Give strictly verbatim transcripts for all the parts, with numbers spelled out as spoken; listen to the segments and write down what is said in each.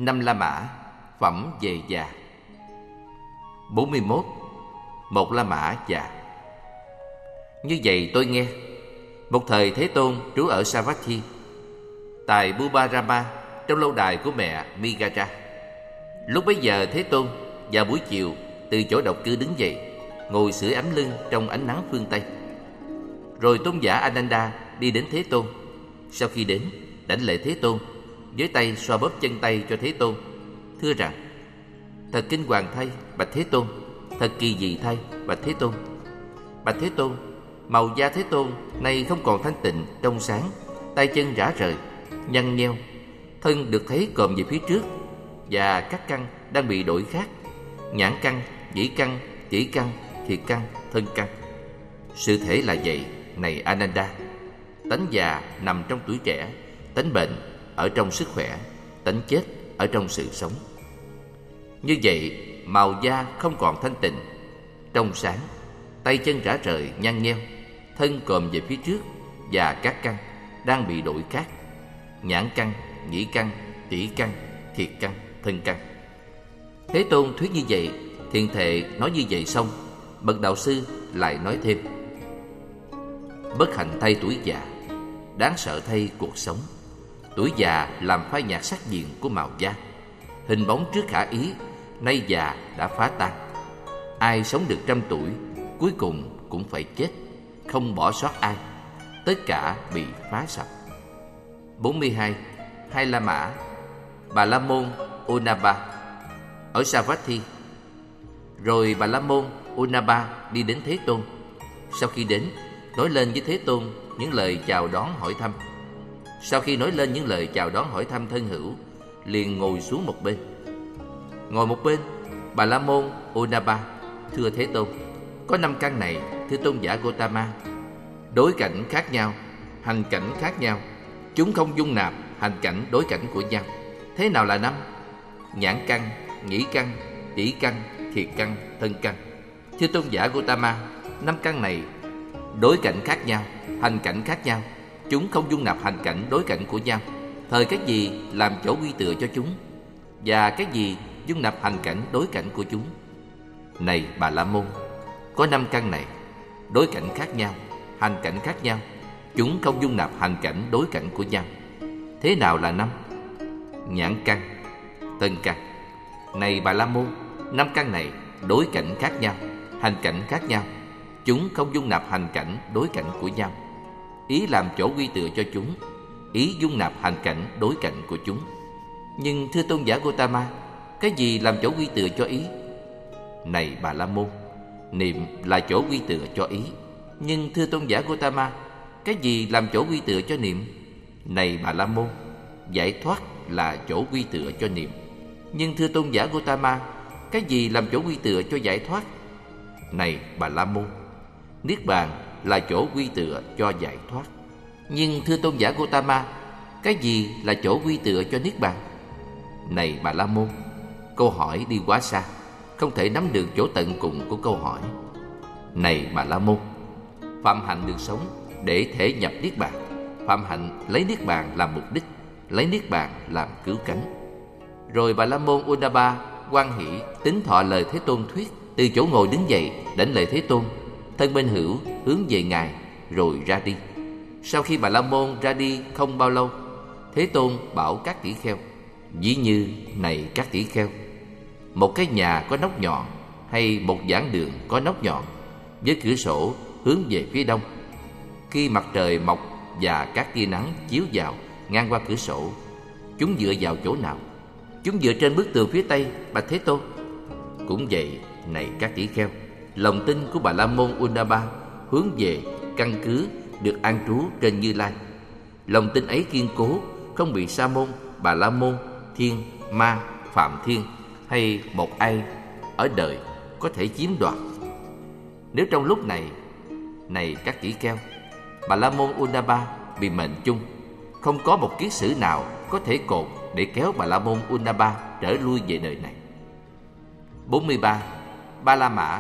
Năm La Mã, phẩm về già. Bốn mươi mốt. Một La Mã già. Như vậy tôi nghe, một thời Thế Tôn trú ở Savatthi, tại Bubarama, trong lâu đài của mẹ Migara. Lúc bấy giờ Thế Tôn vào buổi chiều từ chỗ độc cư đứng dậy, ngồi sưởi ấm lưng trong ánh nắng phương Tây. Rồi tôn giả Ananda đi đến Thế Tôn. Sau khi đến, đảnh lễ Thế Tôn, với tay xoa bóp chân tay cho Thế Tôn, thưa rằng: thật kinh hoàng thay, bạch Thế Tôn, thật kỳ dị thay, bạch Thế Tôn. Bạch Thế Tôn, màu da Thế Tôn nay không còn thanh tịnh trong sáng, tay chân rã rời, nhăn nheo, thân được thấy còm về phía trước, và các căn đang bị đổi khác: nhãn căn, nhĩ căn, tỷ căn, thiệt căn, thân căn. Sự thể là vậy, này Ananda. Tánh già nằm trong tuổi trẻ, tánh bệnh ở trong sức khỏe, tánh chết ở trong sự sống. Như vậy, màu da không còn thanh tịnh, trong sáng, tay chân rã rời, nhăn nheo, thân còm về phía trước, và các căn đang bị đổi khác: nhãn căn, nhĩ căn, tỷ căn, thiệt căn, thân căn. Thế Tôn thuyết như vậy, thiền thệ nói như vậy xong, bậc đạo sư lại nói thêm: bất hạnh thay tuổi già, đáng sợ thay cuộc sống. Tuổi già làm phai nhạt sắc diện của màu da, hình bóng trước khả ý nay già đã phá tan. Ai sống được trăm tuổi, cuối cùng cũng phải chết, không bỏ sót ai, tất cả bị phá sạch. Bốn mươi hai. Hai La Mã, Bà La Môn Onaba, ở Savatthi. Rồi Bà La Môn Onaba đi đến Thế Tôn. Sau khi đến, nói lên với Thế Tôn những lời chào đón hỏi thăm. Sau khi nói lên những lời chào đón hỏi thăm thân hữu, liền ngồi xuống một bên. Ngồi một bên, Bà La Môn Onaba, thưa Thế Tôn, có năm căn này, thưa tôn giả Gotama. Đối cảnh khác nhau, hành cảnh khác nhau, chúng không dung nạp hành cảnh đối cảnh của nhau. Thế nào là năm? Nhãn căn, nhĩ căn, tỷ căn, thiệt căn, thân căn. Thưa tôn giả Gotama, năm căn này đối cảnh khác nhau, hành cảnh khác nhau, chúng không dung nạp hành cảnh đối cảnh của nhau. Thời cái gì làm chỗ quy tựa cho chúng, và cái gì dung nạp hành cảnh đối cảnh của chúng? Này Bà La Môn, có năm căn này, đối cảnh khác nhau, hành cảnh khác nhau, chúng không dung nạp hành cảnh đối cảnh của nhau. Thế nào là năm? Nhãn căn, thân căn. Này Bà La Môn, năm căn này đối cảnh khác nhau, hành cảnh khác nhau, chúng không dung nạp hành cảnh đối cảnh của nhau. Ý làm chỗ quy tựa cho chúng, ý dung nạp hành cảnh đối cảnh của chúng. Nhưng thưa tôn giả Gotama, cái gì làm chỗ quy tựa cho ý? Này Bà La Môn, niệm là chỗ quy tựa cho ý. Nhưng thưa tôn giả Gotama, cái gì làm chỗ quy tựa cho niệm? Này Bà La Môn, giải thoát là chỗ quy tựa cho niệm. Nhưng thưa tôn giả Gotama, cái gì làm chỗ quy tựa cho giải thoát? Này Bà La Môn, niết bàn là chỗ quy tựa cho giải thoát. Nhưng thưa tôn giả Gotama, cái gì là chỗ quy tựa cho niết bàn? Này Bà La Môn, câu hỏi đi quá xa, không thể nắm được chỗ tận cùng của câu hỏi. Này Bà La Môn, phạm hạnh được sống để thể nhập niết bàn. Phạm hạnh lấy niết bàn làm mục đích, lấy niết bàn làm cứu cánh. Rồi Bà La Môn Onaba hoan hỷ tín thọ lời Thế Tôn thuyết, từ chỗ ngồi đứng dậy, đảnh lễ Thế Tôn, thân bên hữu hướng về ngài, rồi ra đi. Sau khi Bà La Môn ra đi không bao lâu, Thế Tôn bảo các tỷ kheo: ví như này các tỷ kheo, một cái nhà có nóc nhọn, hay một giảng đường có nóc nhọn, với cửa sổ hướng về phía đông. Khi mặt trời mọc và các tia nắng chiếu vào ngang qua cửa sổ, chúng dựa vào chỗ nào? Chúng dựa trên bức tường phía tây, bạch Thế Tôn. Cũng vậy, này các tỷ kheo, lòng tin của Bà La Môn Onaba hướng về căn cứ được an trú trên Như Lai. Lòng tin ấy kiên cố, không bị Sa môn, Bà La Môn, Thiên, Ma, Phạm Thiên hay một ai ở đời có thể chiếm đoạt. Nếu trong lúc này, này các tỷ kheo, Bà La Môn Onaba bị mệnh chung, không có một kiết sử nào có thể cột để kéo Bà La Môn Onaba trở lui về đời này. Bốn mươi ba. Ba La Mã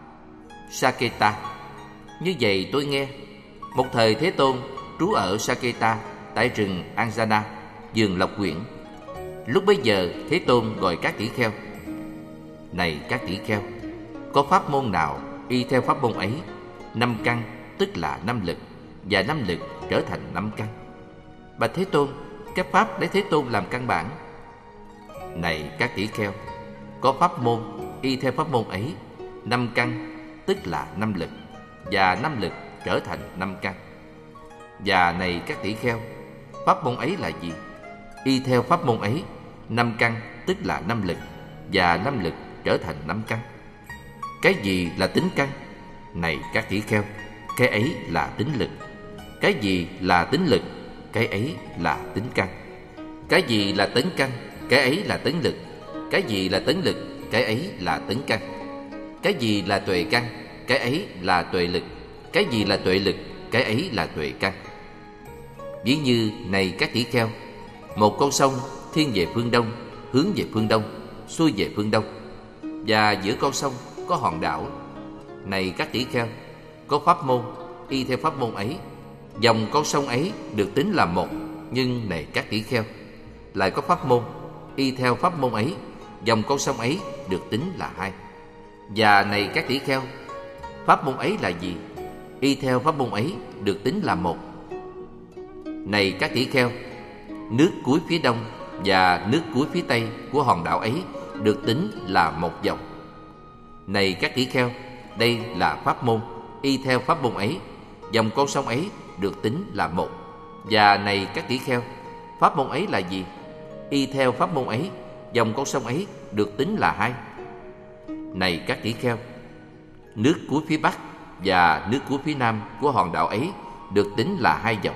Saketa. Như vậy tôi nghe, một thời Thế Tôn trú ở Saketa, tại rừng Anjana, vườn Lộc Quyển. Lúc bấy giờ Thế Tôn gọi các tỷ kheo: Này các tỷ kheo, có pháp môn nào y theo pháp môn ấy, năm căn tức là năm lực, và năm lực trở thành năm căn? Bạch Thế Tôn, các pháp để Thế Tôn làm căn bản. Này các tỷ kheo, có pháp môn y theo pháp môn ấy, năm căn tức là năm lực, và năm lực trở thành năm căn. Và này các tỷ kheo, pháp môn ấy là gì? Y theo pháp môn ấy, năm căn tức là năm lực, và năm lực trở thành năm căn. Cái gì là tính căn? Này các tỷ kheo, cái ấy là tính lực. Cái gì là tính lực? Cái ấy là tính căn. Cái gì là tính căn? Cái ấy là tính lực. Cái gì là tính lực? Cái ấy là tính căn. Cái gì là tuệ căn? Cái ấy là tuệ lực. Cái gì là tuệ lực? Cái ấy là tuệ căn. Ví như này các tỷ kheo, một con sông thiên về phương đông, hướng về phương đông, xuôi về phương đông, và giữa con sông có hòn đảo. Này các tỷ kheo, có pháp môn y theo pháp môn ấy, dòng con sông ấy được tính là một. Nhưng này các tỷ kheo, lại có pháp môn y theo pháp môn ấy, dòng con sông ấy được tính là hai. Và này các tỷ kheo, pháp môn ấy là gì? Y theo pháp môn ấy được tính là một. Này các tỷ kheo, nước cuối phía đông và nước cuối phía tây của hòn đảo ấy được tính là một dòng. Này các tỷ kheo, đây là pháp môn y theo pháp môn ấy, dòng con sông ấy được tính là một. Và này các tỷ kheo, pháp môn ấy là gì? Y theo pháp môn ấy, dòng con sông ấy được tính là hai. Này các tỷ kheo, nước cuối phía bắc và nước cuối phía nam của hòn đảo ấy được tính là hai dòng.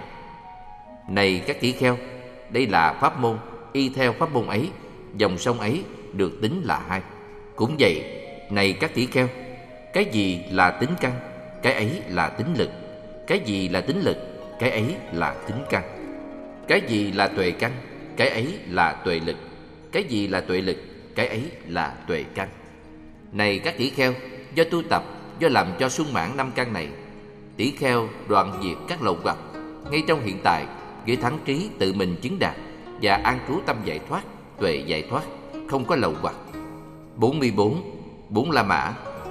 Này các tỷ kheo, đây là pháp môn y theo pháp môn ấy, dòng sông ấy được tính là hai. Cũng vậy, này các tỷ kheo, cái gì là tính căn? Cái ấy là tính lực. Cái gì là tính lực? Cái ấy là tính căn. Cái gì là tuệ căn? Cái ấy là tuệ lực. Cái gì là tuệ lực? Cái ấy là tuệ căn. Này các tỷ kheo, do tu tập, do làm cho sung mãn năm căn này, tỷ kheo đoạn diệt các lậu hoặc, ngay trong hiện tại, với thắng trí tự mình chứng đạt và an trú tâm giải thoát, tuệ giải thoát, không có lậu hoặc. bốn mươi bốn. Bốn La Mã.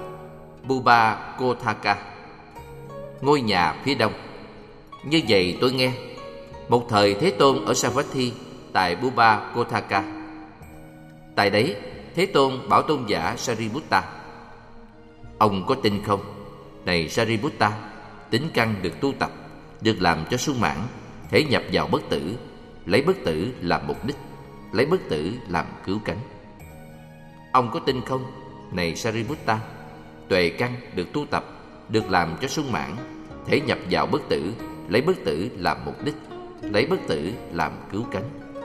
Buba Kothaka, ngôi nhà phía đông. Như vậy tôi nghe, một thời Thế Tôn ở Savatthi tại Buba Kothaka. Tại đấy, Thế Tôn bảo tôn giả Sariputta: Ông có tin không? Này Sariputta, tính căn được tu tập, được làm cho sung mãn, thể nhập vào bất tử, lấy bất tử làm mục đích, lấy bất tử làm cứu cánh. Ông có tin không? Này Sariputta, tuệ căn được tu tập, được làm cho sung mãn, thể nhập vào bất tử, lấy bất tử làm mục đích, lấy bất tử làm cứu cánh.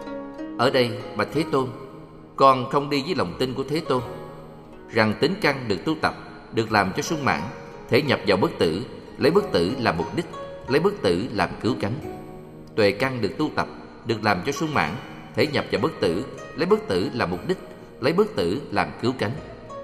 Ở đây, bạch Thế Tôn, con không đi với lòng tin của Thế Tôn, rằng tính căn được tu tập, được làm cho sung mãn, thể nhập vào bất tử, lấy bất tử làm mục đích, lấy bất tử làm cứu cánh. Tuệ căn được tu tập, được làm cho sung mãn, thể nhập vào bất tử, lấy bất tử làm mục đích, lấy bất tử làm cứu cánh.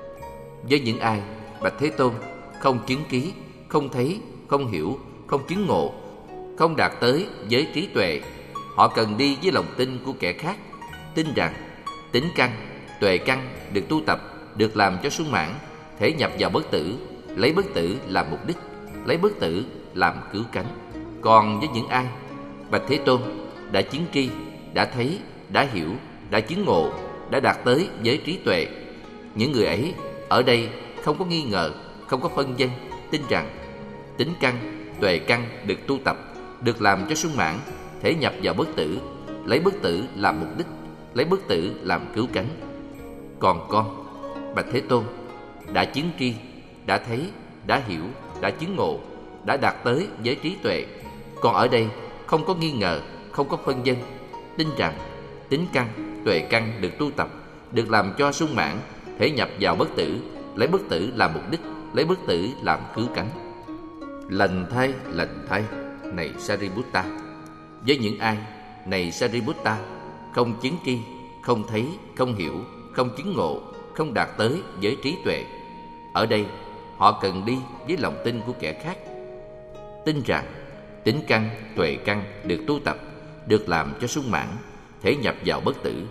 Với những ai, bạch Thế Tôn, không chứng ký, không thấy, không hiểu, không chứng ngộ, không đạt tới giới trí tuệ, họ cần đi với lòng tin của kẻ khác, tin rằng tính căn, tuệ căn được tu tập, được làm cho sung mãn, thể nhập vào bất tử, lấy bất tử làm mục đích, lấy bất tử làm cứu cánh. Còn với những ai, bạch Thế Tôn, đã chứng tri, đã thấy, đã hiểu, đã chứng ngộ, đã đạt tới giới trí tuệ, những người ấy ở đây không có nghi ngờ, không có phân vân, tin rằng tính căn, tuệ căn được tu tập, được làm cho sung mãn, thể nhập vào bất tử, lấy bất tử làm mục đích, lấy bất tử làm cứu cánh. Còn con, bạch Thế Tôn, đã chứng tri, đã thấy, đã hiểu, đã chứng ngộ, đã đạt tới giới trí tuệ, con ở đây không có nghi ngờ, không có phân vân, tin rằng tính căn, tuệ căn được tu tập, được làm cho sung mãn, thể nhập vào bất tử, lấy bất tử làm mục đích, lấy bất tử làm cứu cánh. Lành thay, lành thay, này Sariputta, với những ai, này Sariputta, không chứng tri, không thấy, không hiểu, không chứng ngộ, không đạt tới giới trí tuệ, ở đây họ cần đi với lòng tin của kẻ khác, tin rằng tính căn, tuệ căn được tu tập, được làm cho sung mãn, thể nhập vào bất tử,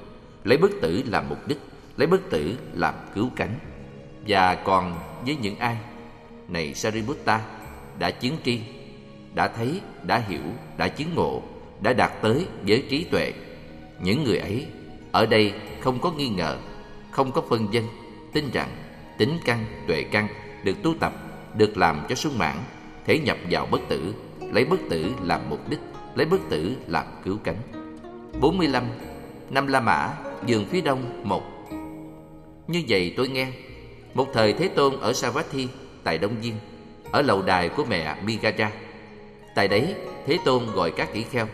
lấy bất tử làm mục đích, lấy bất tử làm cứu cánh. Và còn với những ai, này Sariputta, đã chứng tri, đã thấy, đã hiểu, đã chứng ngộ, đã đạt tới với trí tuệ, những người ấy ở đây không có nghi ngờ, không có phân vân, tin rằng tính căn, tuệ căn được tu tập, được làm cho sung mãn, thể nhập vào bất tử, lấy bất tử làm mục đích, lấy bất tử làm cứu cánh. bốn mươi lăm. Năm La Mã, vườn phía đông một. Như vậy tôi nghe, một thời Thế Tôn ở Savatthi tại Đông Viên, ở lầu đài của mẹ Migaja. Tại đấy Thế Tôn gọi các tỷ kheo.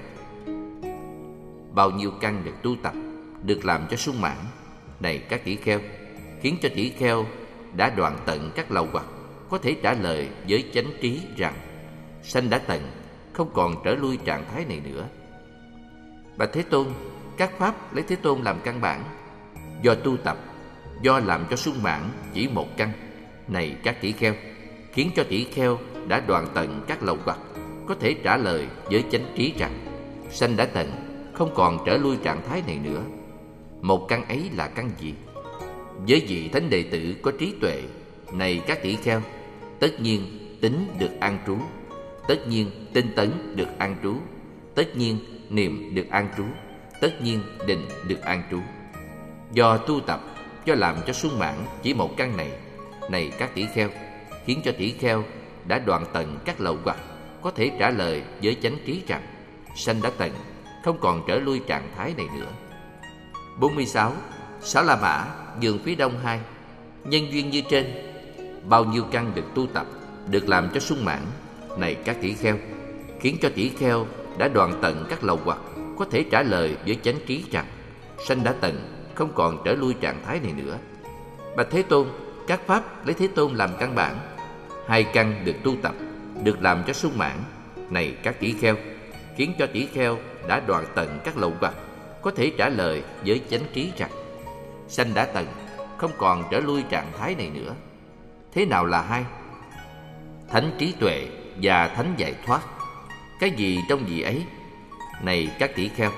Bao nhiêu căn được tu tập, được làm cho sung mãn, này các tỷ kheo, khiến cho tỷ kheo đã đoạn tận các lậu hoặc, có thể trả lời với chánh trí rằng sanh đã tận, không còn trở lui trạng thái này nữa. Bạch Thế Tôn, các pháp lấy Thế Tôn làm căn bản, do tu tập, do làm cho sung mãn chỉ một căn, này các tỷ kheo, khiến cho tỷ kheo đã đoạn tận các lậu hoặc, có thể trả lời với chánh trí rằng sanh đã tận, không còn trở lui trạng thái này nữa. Một căn ấy là căn gì? Với vị thánh đệ tử có trí tuệ, này các tỷ kheo, tất nhiên tính được an trú, tất nhiên tinh tấn được an trú, tất nhiên niệm được an trú, tất nhiên định được an trú. Do tu tập, do làm cho sung mãn chỉ một căn này, này các tỷ kheo, khiến cho tỷ kheo đã đoạn tận các lậu hoặc, có thể trả lời với chánh trí rằng sanh đã tận, không còn trở lui trạng thái này nữa. bốn mươi sáu. Sáu La Mã, vườn phía đông hai. Nhân duyên như trên, bao nhiêu căn được tu tập, được làm cho sung mãn, này các tỷ kheo, khiến cho tỷ kheo đã đoạn tận các lậu hoặc, có thể trả lời với chánh trí rằng sanh đã tận, không còn trở lui trạng thái này nữa. Bạch Thế Tôn, các pháp lấy Thế Tôn làm căn bản, hai căn được tu tập, được làm cho sung mãn, này các tỷ kheo, khiến cho tỷ kheo đã đoạn tận các lậu hoặc, có thể trả lời với chánh trí rằng sanh đã tận, không còn trở lui trạng thái này nữa. Thế nào là hai? Thánh trí tuệ và thánh giải thoát. Cái gì trong vị ấy, này các tỷ kheo?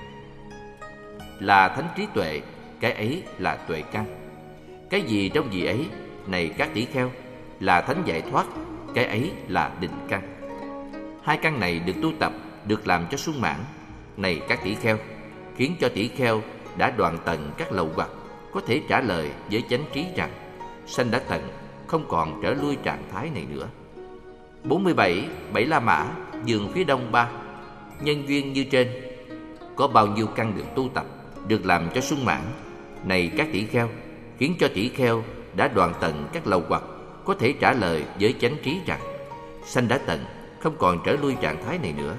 Là thánh trí tuệ, cái ấy là tuệ căn. Cái gì trong vị ấy, này các tỷ kheo? Là thánh giải thoát, cái ấy là định căn. Hai căn này được tu tập, được làm cho sung mãn, này các tỷ kheo, khiến cho tỷ kheo đã đoạn tận các lậu hoặc, có thể trả lời với chánh trí rằng sanh đã tận, không còn trở lui trạng thái này nữa. bốn mươi bảy. Bảy La Mã, vườn phía đông ba. Nhân duyên như trên, có bao nhiêu căn được tu tập, được làm cho sung mãn, này các tỷ kheo, khiến cho tỷ kheo đã đoạn tận các lậu hoặc, có thể trả lời với chánh trí rằng sanh đã tận, không còn trở lui trạng thái này nữa.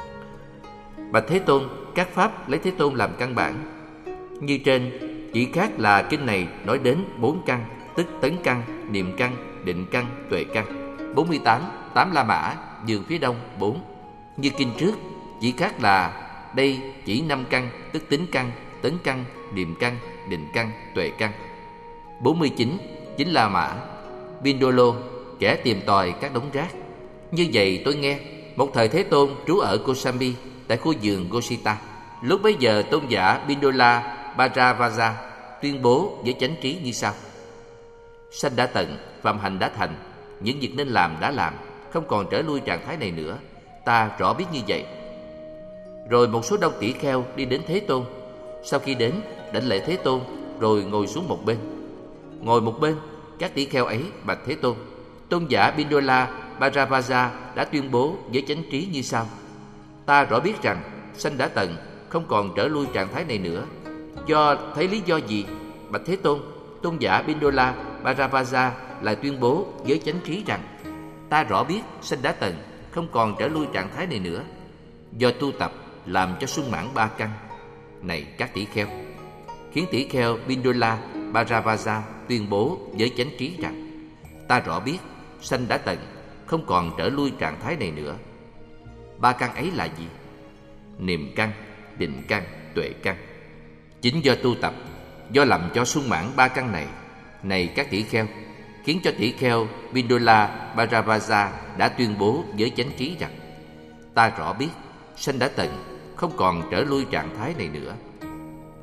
Bạch Thế Tôn, các pháp lấy Thế Tôn làm căn bản, như trên, chỉ khác là kinh này nói đến bốn căn, tức tấn căn, niệm căn, định căn, tuệ căn. bốn mươi tám. Tám La Mã, vườn phía đông bốn. Như kinh trước, chỉ khác là đây chỉ năm căn, tức tính căn, tấn căn, niệm căn, định căn, tuệ căn. bốn mươi chín. Chín La Mã, Pindolo, kẻ tìm tòi các đống rác. Như vậy tôi nghe, một thời Thế Tôn trú ở Kosambi, tại khu vườn Gosita. Lúc bấy giờ tôn giả Pindola Bharavaja tuyên bố với chánh trí như sau: sanh đã tận, phạm hành đã thành, những việc nên làm đã làm, không còn trở lui trạng thái này nữa. Ta rõ biết như vậy. Rồi một số đông tỷ kheo đi đến Thế Tôn. Sau khi đến, đảnh lễ Thế Tôn, rồi ngồi xuống một bên. Ngồi một bên, các tỷ kheo ấy bạch Thế Tôn. Tôn giả Pindola Bharavaja đã tuyên bố với chánh trí như sau: ta rõ biết rằng sanh đã tận, không còn trở lui trạng thái này nữa. Do thấy lý do gì, bạch Thế Tôn, tôn giả Pindola Bharavaja lại tuyên bố với chánh trí rằng ta rõ biết sanh đã tận, không còn trở lui trạng thái này nữa. Do tu tập làm cho sung mãn ba căn, này các tỷ kheo, khiến tỷ kheo Pindola Bharavaja tuyên bố với chánh trí rằng ta rõ biết sanh đã tận, không còn trở lui trạng thái này nữa. Ba căn ấy là gì? Niệm căn, định căn, tuệ căn. Chính do tu tập, do làm cho sung mãn ba căn này, này các tỷ kheo, khiến cho tỷ kheo Pindola Bharavaja đã tuyên bố với chánh trí rằng ta rõ biết sanh đã tận, không còn trở lui trạng thái này nữa.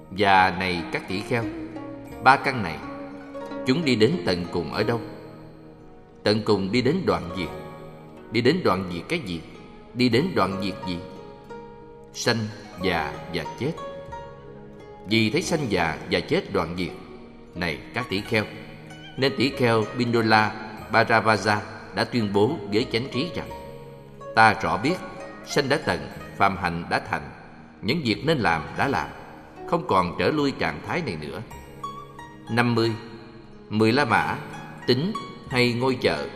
Và này các tỷ kheo, ba căn này, chúng đi đến tận cùng ở đâu? Tận cùng đi đến đoạn diệt. Đi đến đoạn diệt cái gì? Đi đến đoạn diệt gì? Sanh, già và chết. Vì thấy sanh già và chết đoạn diệt, này các tỷ kheo, nên tỷ kheo Pindola Bharavaja đã tuyên bố với chánh trí rằng: ta rõ biết sanh đã tận, phàm hành đã thành, những việc nên làm đã làm, không còn trở lui trạng thái này nữa. năm mươi. Mười La Mã, tính hay ngôi chợ?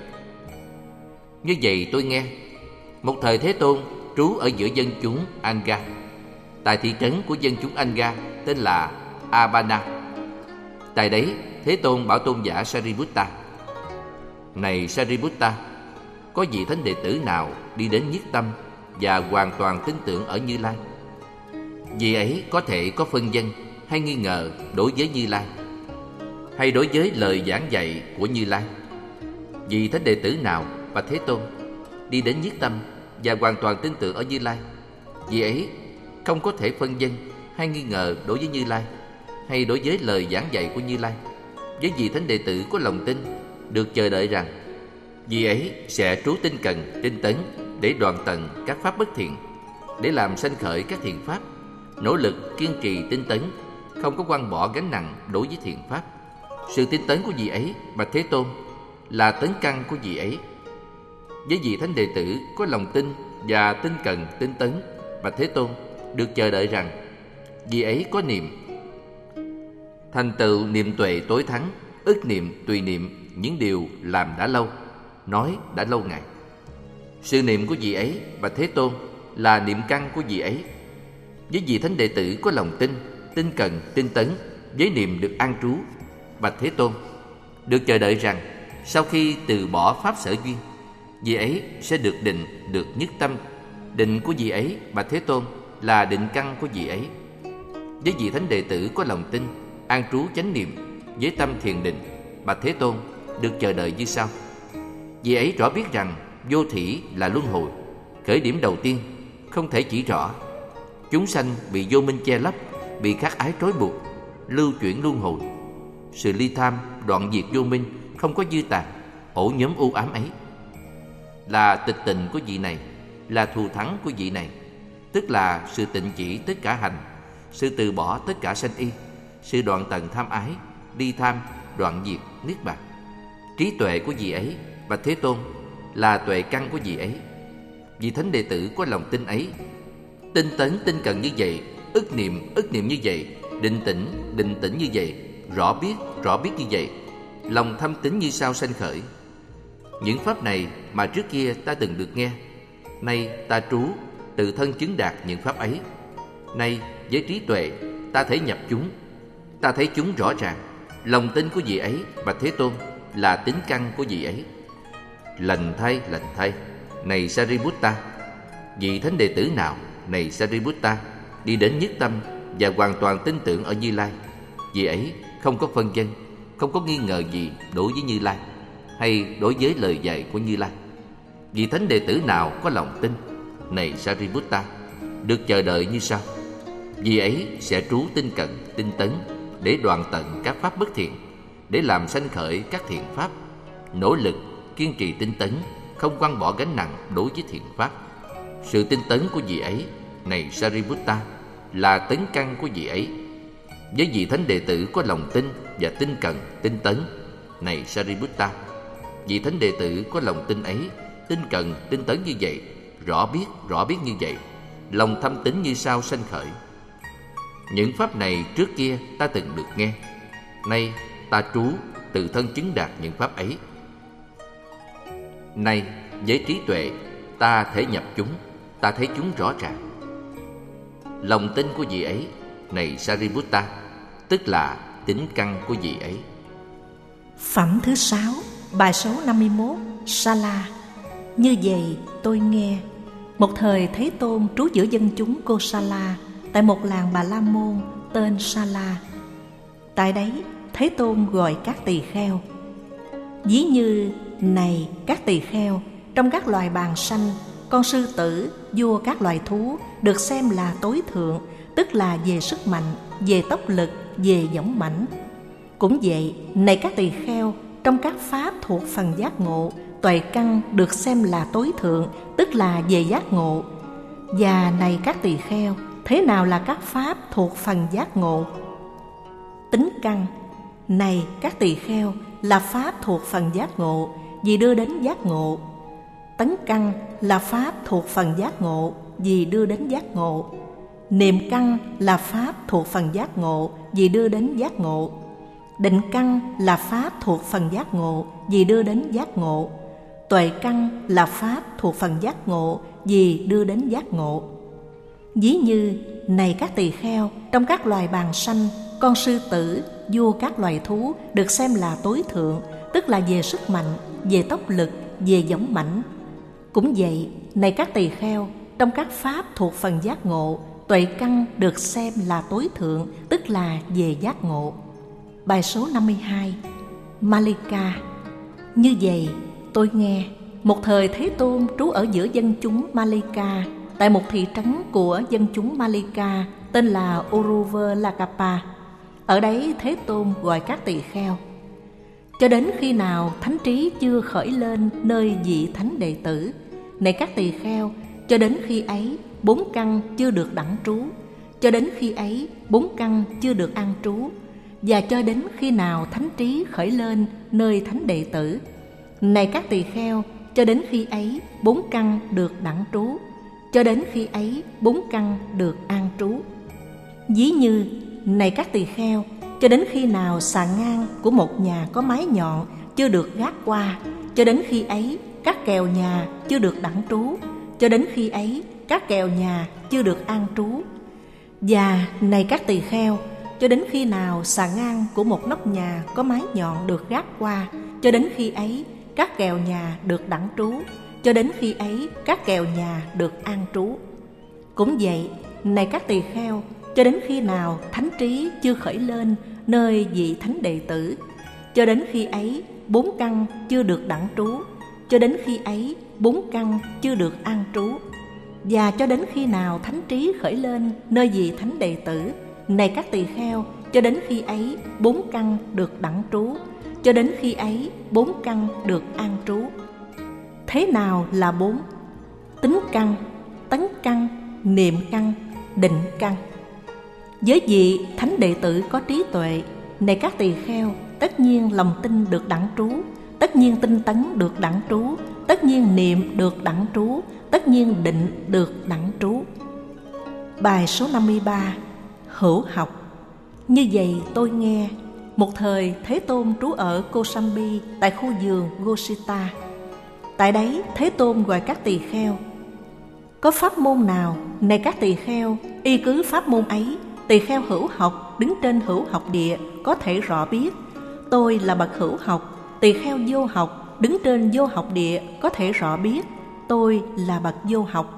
Như vậy tôi nghe, một thời Thế Tôn trú ở giữa dân chúng Anga, tại thị trấn của dân chúng Anga tên là Abana. Tại đấy Thế Tôn bảo tôn giả Sariputta: này Sariputta, có vị thánh đệ tử nào đi đến nhất tâm và hoàn toàn tin tưởng ở Như Lai? Vị ấy có thể có phân vân hay nghi ngờ đối với Như Lai, hay đối với lời giảng dạy của Như Lai? Vị thánh đệ tử nào, bạch Thế Tôn, đi đến nhất tâm và hoàn toàn tin tưởng ở Như Lai? Vị ấy không có thể phân vân hay nghi ngờ đối với Như Lai, hay đối với lời giảng dạy của Như Lai. Với vị thánh đệ tử có lòng tin, được chờ đợi rằng vị ấy sẽ trú tinh cần, tinh tấn để đoạn tận các pháp bất thiện, để làm sanh khởi các thiện pháp, nỗ lực kiên trì tinh tấn, không có quăng bỏ gánh nặng đối với thiện pháp. Sự tinh tấn của vị ấy, bạch Thế Tôn, là tấn căn của vị ấy. Với vị thánh đệ tử có lòng tin và tinh cần, tinh tấn, bạch Thế Tôn, được chờ đợi rằng vị ấy có niệm, thành tựu niệm tuệ tối thắng, ức niệm tùy niệm những điều làm đã lâu, nói đã lâu ngày. Sự niệm của vị ấy, bạch Thế Tôn, là niệm căn của vị ấy. Với vị thánh đệ tử có lòng tin, tinh cần, tinh tấn, với niệm được an trú, bạch Thế Tôn, được chờ đợi rằng sau khi từ bỏ pháp sở duyên, vị ấy sẽ được định, được nhất tâm. Định của vị ấy, bạch Thế Tôn, là định căn của vị ấy. Với vị thánh đệ tử có lòng tin, an trú chánh niệm với tâm thiền định, bạch Thế Tôn, được chờ đợi như sau. Vị ấy rõ biết rằng vô thỉ là luân hồi, khởi điểm đầu tiên không thể chỉ rõ. Chúng sanh bị vô minh che lấp, bị khắc ái trói buộc, lưu chuyển luân hồi. Sự ly tham, đoạn diệt vô minh không có dư tàn, ổ nhóm u ám ấy. Là tịch tịnh của vị này, là thù thắng của vị này, tức là sự tịnh chỉ tất cả hành, sự từ bỏ tất cả sanh y, sự đoạn tận tham ái, ly tham, đoạn diệt, niết bàn. Trí tuệ của vị ấy, bạch Thế Tôn, là tuệ căn của vị ấy. Vị thánh đệ tử có lòng tin ấy, tinh tấn tinh cần như vậy, ức niệm ức niệm như vậy, định tĩnh định tĩnh như vậy, rõ biết rõ biết như vậy, lòng thâm tín như sao sanh khởi. Những pháp này mà trước kia ta từng được nghe, nay ta trú tự thân chứng đạt những pháp ấy. Nay với trí tuệ ta thấy nhập chúng, ta thấy chúng rõ ràng. Lòng tin của vị ấy, bạch Thế Tôn, là tính căn của vị ấy. Lành thay, lành thay, này Sariputta, vị thánh đệ tử nào, này Sariputta, đi đến nhất tâm và hoàn toàn tin tưởng ở Như Lai, vị ấy không có phân vân, không có nghi ngờ gì đối với Như Lai, hay đối với lời dạy của Như Lai. Vị thánh đệ tử nào có lòng tin, này Sariputta, được chờ đợi như sau. Vị ấy sẽ trú tinh cận, tinh tấn để đoạn tận các pháp bất thiện, để làm sanh khởi các thiện pháp, nỗ lực kiên trì tinh tấn, không quăng bỏ gánh nặng đối với thiện pháp. Sự tinh tấn của vị ấy, này Sariputta, là tấn căn của vị ấy. Với vị thánh đệ tử có lòng tin và tinh cần, tinh tấn, này Sariputta, vị thánh đệ tử có lòng tin ấy, tinh cần, tinh tấn như vậy, rõ biết, rõ biết như vậy, lòng thâm tín như sao sanh khởi. Những pháp này trước kia ta từng được nghe, nay ta trú tự thân chứng đạt những pháp ấy. Nay với trí tuệ ta thể nhập chúng, ta thấy chúng rõ ràng. Lòng tin của vị ấy, này Sariputta, tức là tính căn của vị ấy. Phẩm thứ sáu, bài số năm mươi mốt, Sala. Như vậy tôi nghe, một thời Thế Tôn trú giữa dân chúng Kosala, tại một làng Bà La Môn tên Sala. Tại đấy Thế Tôn gọi các tỳ kheo. Ví như, này các tỳ kheo, trong các loài bàng sanh, con sư tử, vua các loài thú, được xem là tối thượng, tức là về sức mạnh, về tốc lực, về dũng mãnh. Cũng vậy, này các tỳ kheo, trong các pháp thuộc phần giác ngộ, tuệ căn được xem là tối thượng, tức là về giác ngộ. Và này các tỳ kheo, thế nào là các pháp thuộc phần giác ngộ? Tính căn, này các tỳ kheo, là pháp thuộc phần giác ngộ, vì đưa đến giác ngộ. Tấn căn là pháp thuộc phần giác ngộ, vì đưa đến giác ngộ. Niệm căn là pháp thuộc phần giác ngộ, vì đưa đến giác ngộ. Định căn là pháp thuộc phần giác ngộ, vì đưa đến giác ngộ. Tuệ căn là pháp thuộc phần giác ngộ, vì đưa đến giác ngộ. Ví như, này các tỳ kheo, trong các loài bàng sanh, con sư tử, vua các loài thú, được xem là tối thượng, tức là về sức mạnh, về tốc lực, về dũng mãnh. Cũng vậy, này các tỳ kheo, trong các pháp thuộc phần giác ngộ, tuệ căn được xem là tối thượng, tức là về giác ngộ. Bài số năm mươi hai. Malika. Như vậy, tôi nghe, một thời Thế Tôn trú ở giữa dân chúng Malika, tại một thị trấn của dân chúng Malika tên là Uruvelakapa. Ở đấy Thế Tôn gọi các tỳ kheo. Cho đến khi nào thánh trí chưa khởi lên nơi vị thánh đệ tử, này các tỳ kheo, cho đến khi ấy bốn căn chưa được đẳng trú, cho đến khi ấy bốn căn chưa được an trú, và cho đến khi nào thánh trí khởi lên nơi thánh đệ tử, này các tỳ kheo, cho đến khi ấy bốn căn được đẳng trú, cho đến khi ấy bốn căn được an trú. Ví như, này các tỳ kheo, cho đến khi nào sàn ngang của một nhà có mái nhọn chưa được gác qua, cho đến khi ấy các kèo nhà chưa được đẳng trú, cho đến khi ấy các kèo nhà chưa được an trú. Và này các tỳ kheo, cho đến khi nào sàn ngang của một nóc nhà có mái nhọn được gác qua, cho đến khi ấy các kèo nhà được đẳng trú, cho đến khi ấy các kèo nhà được an trú. Cũng vậy, này các tỳ kheo, cho đến khi nào thánh trí chưa khởi lên nơi vị thánh đệ tử, cho đến khi ấy bốn căn chưa được đẳng trú, cho đến khi ấy bốn căn chưa được an trú. Và cho đến khi nào thánh trí khởi lên nơi vị thánh đệ tử, này các tỳ kheo, cho đến khi ấy bốn căn được đẳng trú, cho đến khi ấy bốn căn được an trú. Thế nào là bốn? Tính căn, tấn căn, niệm căn, định căn. Với vị thánh đệ tử có trí tuệ, này các tỳ kheo, tất nhiên lòng tin được đẳng trú, tất nhiên tinh tấn được đẳng trú, tất nhiên niệm được đẳng trú, tất nhiên định được đẳng trú. Bài số năm mươi ba. Hữu học. Như vậy tôi nghe, một thời Thế Tôn trú ở Kosambi tại khu vườn Gosita. Tại đấy Thế Tôn gọi các tỳ kheo. Có pháp môn nào, này các tỳ kheo, y cứ pháp môn ấy, tỳ kheo hữu học đứng trên hữu học địa có thể rõ biết. Tôi là bậc hữu học. Tỳ kheo vô học đứng trên vô học địa có thể rõ biết. Tôi là bậc vô học.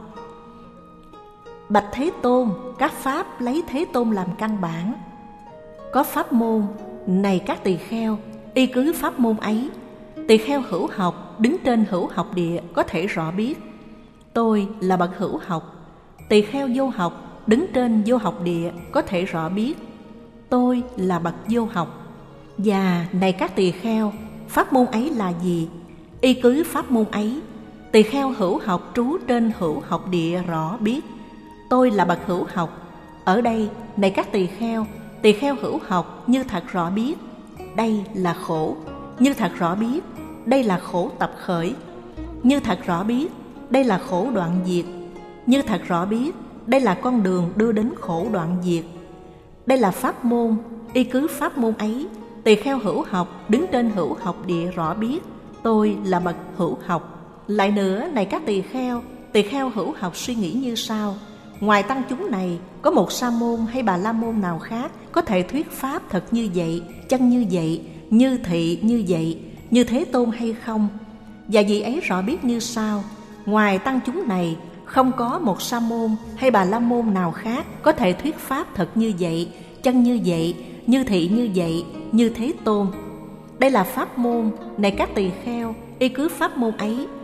Bạch Thế Tôn, các pháp lấy Thế Tôn làm căn bản. Có pháp môn, này các tỳ kheo, y cứ pháp môn ấy, tỳ kheo hữu học đứng trên hữu học địa có thể rõ biết. Tôi là bậc hữu học. Tỳ kheo vô học đứng trên vô học địa có thể rõ biết. Tôi là bậc vô học. Và này các tỳ kheo, pháp môn ấy là gì? Y cứ pháp môn ấy, tỳ kheo hữu học trú trên hữu học địa rõ biết. Tôi là bậc hữu học. Ở đây, này các tỳ kheo, tỳ kheo hữu học như thật rõ biết, đây là khổ. Như thật rõ biết, đây là khổ tập khởi. Như thật rõ biết, đây là khổ đoạn diệt. Như thật rõ biết, đây là con đường đưa đến khổ đoạn diệt. Đây là pháp môn, y cứ pháp môn ấy, tỳ kheo hữu học đứng trên hữu học địa rõ biết. Tôi là bậc hữu học. Lại nữa, này các tỳ kheo, tỳ kheo hữu học suy nghĩ như sau: ngoài tăng chúng này, có một sa môn hay bà la môn nào khác có thể thuyết pháp thật như vậy, chân như vậy, như thị như vậy, như Thế Tôn hay không? Và vị ấy rõ biết như sau: ngoài tăng chúng này, không có một sa môn hay bà la môn nào khác có thể thuyết pháp thật như vậy, chân như vậy, như thị như vậy, như Thế Tôn. Đây là pháp môn, này các tỳ kheo, y cứ pháp môn ấy,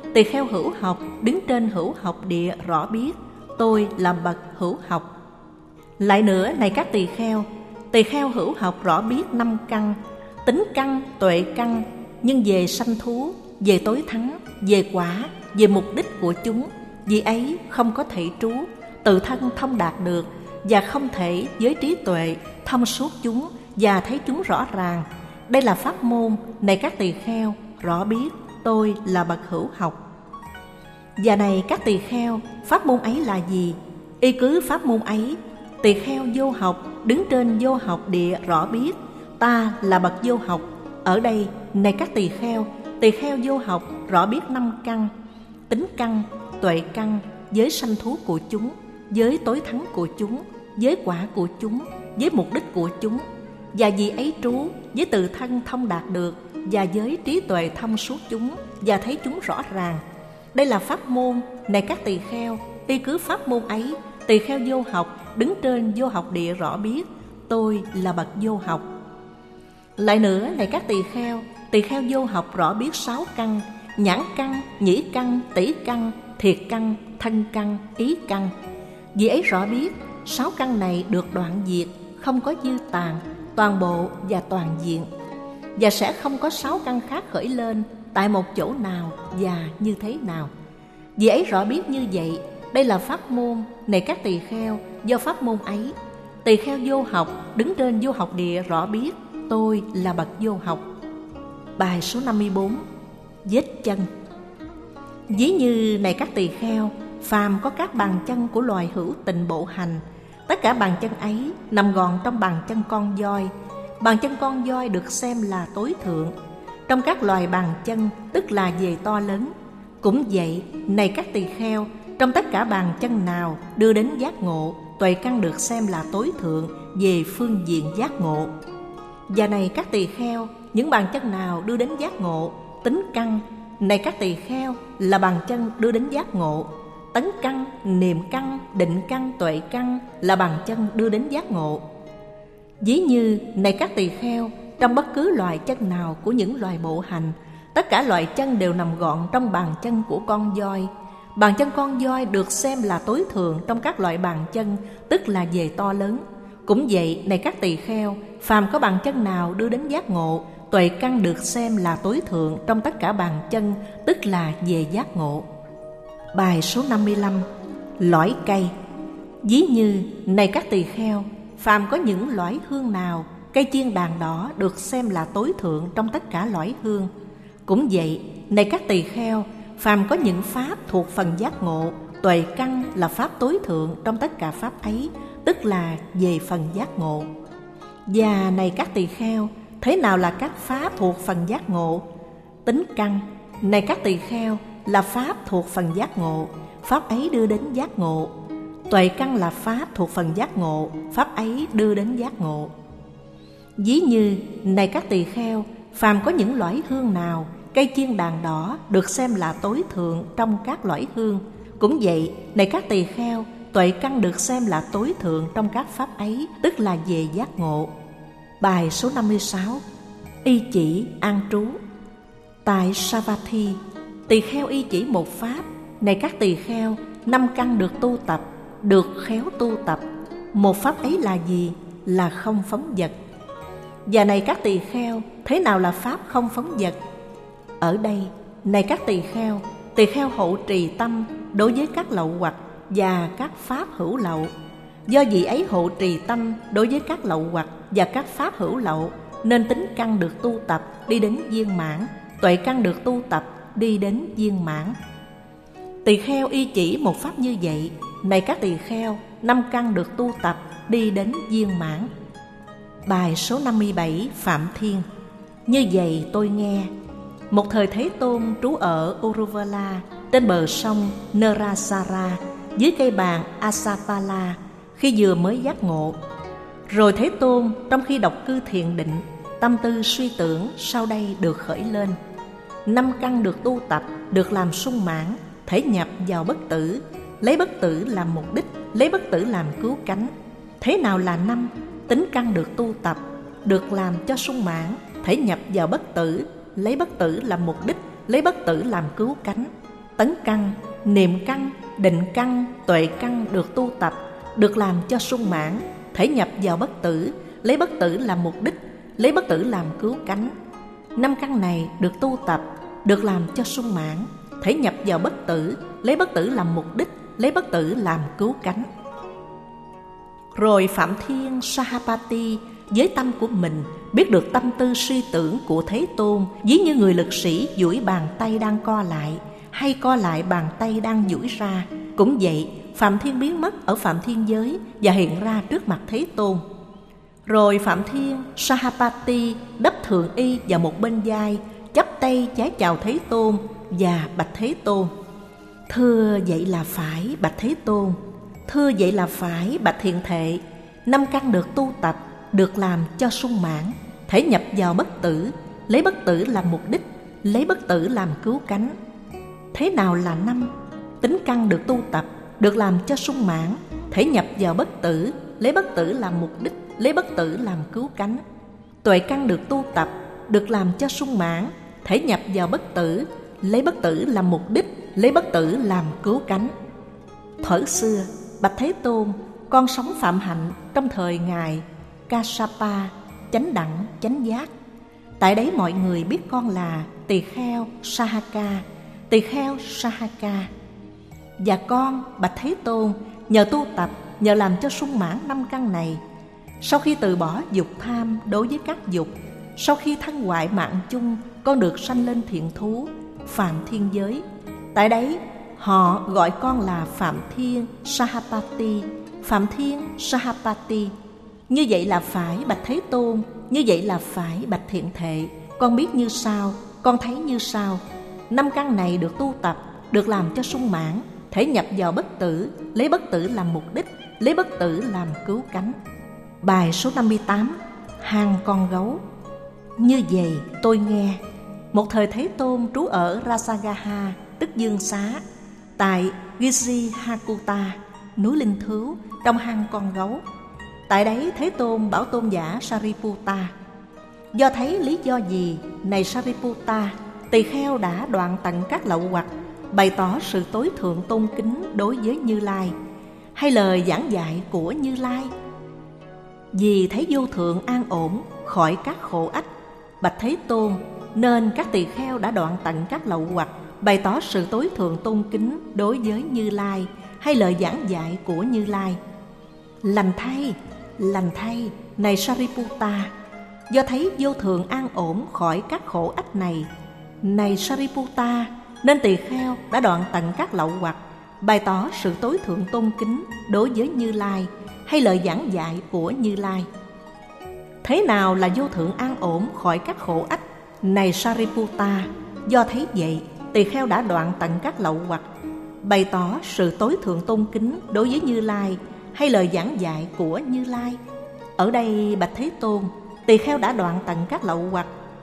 Tỳ kheo hữu học đứng trên hữu học địa rõ biết tôi là bậc hữu học. Lại nữa này các tỳ kheo, tỳ kheo hữu học rõ biết năm căn, tính căn, tuệ căn, nhưng về sanh thú, về tối thắng, về quả, về mục đích của chúng, vì ấy không có thể trú, tự thân thông đạt được, và không thể với trí tuệ thông suốt chúng và thấy chúng rõ ràng. Đây là pháp môn này các tỳ kheo rõ biết tôi là bậc hữu học. Và này các tỳ kheo, pháp môn ấy là gì? Y cứ pháp môn ấy, tỳ kheo vô học đứng trên vô học địa rõ biết ta là bậc vô học. Ở đây này các tỳ kheo, tỳ kheo vô học rõ biết năm căn, tính căn, tuệ căn, giới sanh thú của chúng, giới tối thắng của chúng, giới quả của chúng, giới mục đích của chúng, và vì ấy trú, với tự thân thông đạt được, và với trí tuệ thông suốt chúng và thấy chúng rõ ràng. Đây là pháp môn này các tỳ kheo, y cứ pháp môn ấy, tỳ kheo vô học đứng trên vô học địa rõ biết tôi là bậc vô học. Lại nữa này các tỳ kheo, tỳ kheo vô học rõ biết sáu căn, nhãn căn, nhĩ căn, tỷ căn, thiệt căn, thân căn, ý căn. Vì ấy rõ biết sáu căn này được đoạn diệt, không có dư tàn, toàn bộ và toàn diện, và sẽ không có sáu căn khác khởi lên tại một chỗ nào và như thế nào. Vì ấy rõ biết như vậy. Đây là pháp môn này các tỳ kheo, do pháp môn ấy tỳ kheo vô học đứng trên vô học địa rõ biết tôi là bậc vô học. Bài số năm mươi bốn. Vết chân. Ví như này các tỳ kheo, phàm có các bàn chân của loài hữu tình bộ hành, tất cả bàn chân ấy nằm gọn trong bàn chân con voi. Bàn chân con voi được xem là tối thượng trong các loài bàn chân, tức là về to lớn. Cũng vậy, này các tỳ kheo, trong tất cả bàn chân nào đưa đến giác ngộ, tuệ căn được xem là tối thượng về phương diện giác ngộ. Và này các tỳ kheo, những bàn chân nào đưa đến giác ngộ, tính căn, này các tỳ kheo, là bàn chân đưa đến giác ngộ. Tấn căn, niệm căn, định căn, tuệ căn là bàn chân đưa đến giác ngộ. Ví như này các tỳ kheo, trong bất cứ loại chân nào của những loài bộ hành, tất cả loại chân đều nằm gọn trong bàn chân của con voi. Bàn chân con voi được xem là tối thượng trong các loại bàn chân, tức là về to lớn. Cũng vậy, này các tỳ kheo, phàm có bàn chân nào đưa đến giác ngộ, tuệ căn được xem là tối thượng trong tất cả bàn chân, tức là về giác ngộ. Bài số năm mươi lăm. Lõi cây. Ví như này các tỳ kheo, phàm có những lõi hương nào, cây chiên đàn đỏ được xem là tối thượng trong tất cả lõi hương. Cũng vậy, này các tỳ kheo, phàm có những pháp thuộc phần giác ngộ, tuệ căn là pháp tối thượng trong tất cả pháp ấy, tức là về phần giác ngộ. Và này các tỳ kheo, thế nào là các pháp thuộc phần giác ngộ? Tính căn, này các tỳ kheo, là pháp thuộc phần giác ngộ, pháp ấy đưa đến giác ngộ. Tuệ căn là pháp thuộc phần giác ngộ, pháp ấy đưa đến giác ngộ. Ví như này các tỳ kheo, phàm có những lõi hương nào, cây chiên đàn đỏ được xem là tối thượng trong các lõi hương. Cũng vậy, này các tỳ kheo, tuệ căn được xem là tối thượng trong các pháp ấy, tức là về giác ngộ. Bài số năm mươi sáu. Y chỉ an trú. Tại Savatthi, tỳ kheo y chỉ một pháp. Này các tỳ kheo, năm căn được tu tập, được khéo tu tập. Một pháp ấy là gì? Là không phóng dật. Và này các tỳ kheo, thế nào là pháp không phóng dật? Ở đây, này các tỳ kheo, tỳ kheo hộ trì tâm đối với các lậu hoặc và các pháp hữu lậu. Do vị ấy hộ trì tâm đối với các lậu hoặc và các pháp hữu lậu, nên tính căn được tu tập đi đến viên mãn, tuệ căn được tu tập đi đến viên mãn. Tỳ kheo y chỉ một pháp như vậy, này các tỳ kheo, năm căn được tu tập đi đến viên mãn. Bài số năm mươi bảy. Phạm Thiên. Như vậy tôi nghe, một thời Thế Tôn trú ở Uruvela trên bờ sông Nerasara dưới cây bàn Asatala khi vừa mới giác ngộ. Rồi Thế Tôn trong khi độc cư thiền định, tâm tư suy tưởng sau đây được khởi lên. Năm căn được tu tập, được làm sung mãn, thể nhập vào bất tử, lấy bất tử làm mục đích, lấy bất tử làm cứu cánh. Thế nào là năm? Tính căn được tu tập, được làm cho sung mãn, thể nhập vào bất tử, lấy bất tử làm mục đích, lấy bất tử làm cứu cánh. tấn căn, niệm căn, định căn, tuệ căn được tu tập, được làm cho sung mãn, thể nhập vào bất tử, lấy bất tử làm mục đích, lấy bất tử làm cứu cánh. Năm căn này được tu tập, được làm cho sung mãn, thể nhập vào bất tử, lấy bất tử làm mục đích, lấy bất tử làm cứu cánh. Rồi Phạm Thiên Sahapati với tâm của mình biết được tâm tư suy tưởng của Thế Tôn, ví như người lực sĩ duỗi bàn tay đang co lại, hay co lại bàn tay đang duỗi ra. Cũng vậy, Phạm Thiên biến mất ở Phạm Thiên giới và hiện ra trước mặt Thế Tôn. Rồi Phạm Thiên Sahapati đắp thượng y vào một bên vai, chắp tay vái chào Thế Tôn và bạch Thế Tôn: Thưa vậy là phải, bạch Thế Tôn. Thưa vậy là phải, bạch Thiện Thệ. Năm căn được tu tập, được làm cho sung mãn, thể nhập vào bất tử, lấy bất tử làm mục đích, lấy bất tử làm cứu cánh. Thế nào là năm? Tính căn được tu tập, được làm cho sung mãn, thể nhập vào bất tử, lấy bất tử làm mục đích, lấy bất tử làm cứu cánh. Tuệ căn được tu tập, được làm cho sung mãn, thể nhập vào bất tử, lấy bất tử làm mục đích, lấy bất tử làm cứu cánh. Thuở xưa, bạch Thế Tôn, con sống phạm hạnh trong thời ngài Kassapa, chánh đẳng, chánh giác. Tại đấy mọi người biết con là tỳ kheo Sahaka, tỳ kheo Sahaka. Và con, bạch Thế Tôn, nhờ tu tập, nhờ làm cho sung mãn năm căn này, sau khi từ bỏ dục tham đối với các dục, sau khi thân hoại mạng chung, con được sanh lên thiện thú, Phạm Thiên giới. Tại đấy, họ gọi con là Phạm Thiên Sahapati, Phạm Thiên Sahapati. Như vậy là phải, bạch Thế Tôn. Như vậy là phải, bạch Thiện Thệ. Con biết như sau, con thấy như sau. Năm căn này được tu tập, được làm cho sung mãn, thể nhập vào bất tử, lấy bất tử làm mục đích, lấy bất tử làm cứu cánh. Bài số năm mươi tám. Hang con gấu. Như vậy tôi nghe, một thời Thế Tôn trú ở Rasagaha, tức Dương Xá, tại Girihakuta, núi Linh Thứu, trong hang con gấu. Tại đấy Thế Tôn bảo tôn giả Sariputta: Do thấy lý do gì, này Sariputta, tỳ kheo đã đoạn tận các lậu hoặc, bày tỏ sự tối thượng tôn kính đối với Như Lai, hay lời giảng dạy của Như Lai? Vì thấy vô thượng an ổn khỏi các khổ ách, bạch Thế Tôn, nên các tỳ kheo đã đoạn tận các lậu hoặc, bày tỏ sự tối thượng tôn kính đối với Như Lai, hay lời giảng dạy của Như Lai. Lành thay, lành thay, này Sariputta, do thấy vô thượng an ổn khỏi các khổ ách này, này Sariputta, nên tỳ kheo đã đoạn tận các lậu hoặc, bày tỏ sự tối thượng tôn kính đối với Như Lai, hay lời giảng dạy của Như Lai. Thế nào là vô thượng an ổn khỏi các khổ ách, này Sariputta? Do thấy vậy, tỳ kheo đã đoạn tận các lậu hoặc, bày tỏ sự tối thượng tôn kính đối với Như Lai, hay lời giảng dạy của Như Lai. Ở đây bạch Thế Tôn, tỳ kheo đã đoạn tận các lậu hoặc,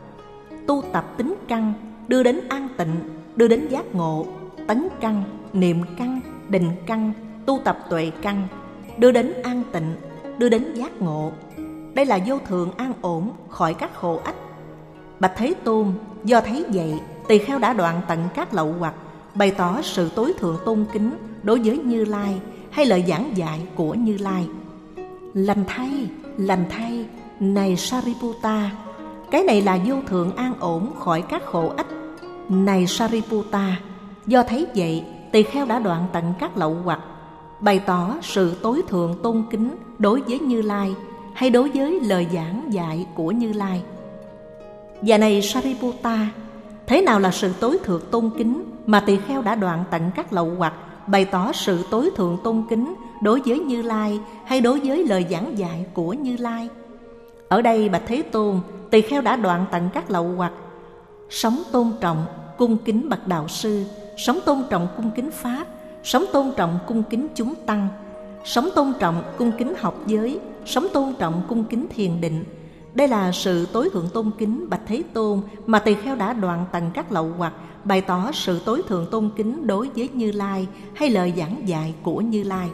tu tập tính căn, đưa đến an tịnh, đưa đến giác ngộ, tấn căn, niệm căn, định căn, tu tập tuệ căn, đưa đến an tịnh, đưa đến giác ngộ. Đây là vô thượng an ổn khỏi các khổ ách. Bạch Thế Tôn, do thấy vậy, tỳ kheo đã đoạn tận các lậu hoặc, bày tỏ sự tối thượng tôn kính đối với Như Lai, hay lời giảng dạy của Như Lai. Lành thay, lành thay, này Sariputta, cái này là vô thượng an ổn khỏi các khổ ách. Này Sariputta, do thấy vậy, tỳ kheo đã đoạn tận các lậu hoặc, bày tỏ sự tối thượng tôn kính đối với Như Lai, hay đối với lời giảng dạy của Như Lai. Và này Sariputta, thế nào là sự tối thượng tôn kính mà tỳ kheo đã đoạn tận các lậu hoặc, bày tỏ sự tối thượng tôn kính đối với Như Lai, hay đối với lời giảng dạy của Như Lai? Ở đây bạch Thế Tôn, tỳ kheo đã đoạn tận các lậu hoặc, sống tôn trọng, cung kính bậc đạo sư, sống tôn trọng cung kính pháp, sống tôn trọng cung kính chúng tăng, sống tôn trọng cung kính học giới, sống tôn trọng cung kính thiền định. Đây là sự tối thượng tôn kính bạch Thế Tôn mà tỳ kheo đã đoạn tận các lậu hoặc, bày tỏ sự tối thượng tôn kính đối với Như Lai, hay lời giảng dạy của Như Lai.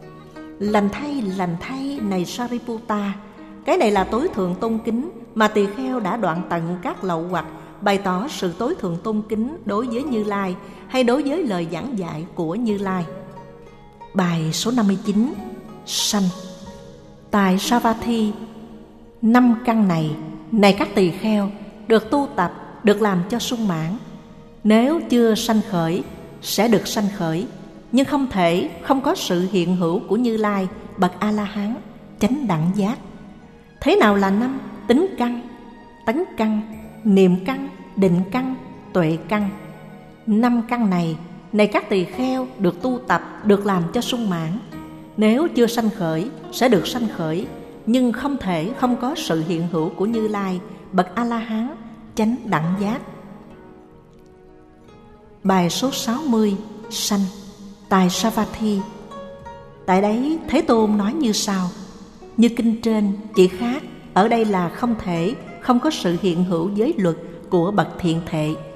Lành thay, lành thay, này Sariputta, cái này là tối thượng tôn kính mà tỳ kheo đã đoạn tận các lậu hoặc, bày tỏ sự tối thượng tôn kính đối với Như Lai hay đối với lời giảng dạy của Như Lai. Bài số năm mươi chín. Sanh. Tại Savatthi, năm căn này, này các tỳ kheo, được tu tập, được làm cho sung mãn. Nếu chưa sanh khởi, sẽ được sanh khởi, nhưng không thể không có sự hiện hữu của Như Lai, bậc A-la-hán, chánh đẳng giác. Thế nào là năm? Tính căn, tấn căn, niệm căn, định căn, tuệ căn. Năm căn này, này các tỳ kheo, được tu tập, được làm cho sung mãn. Nếu chưa sanh khởi, sẽ được sanh khởi, nhưng không thể không có sự hiện hữu của Như Lai, bậc A-la-hán, chánh đẳng giác. Bài số sáu mươi. Sanh. Tại Savatthi. Tại đấy Thế Tôn nói như sau: như kinh trên, chỉ khác ở đây là không thể không có sự hiện hữu giới luật của bậc thiện thệ.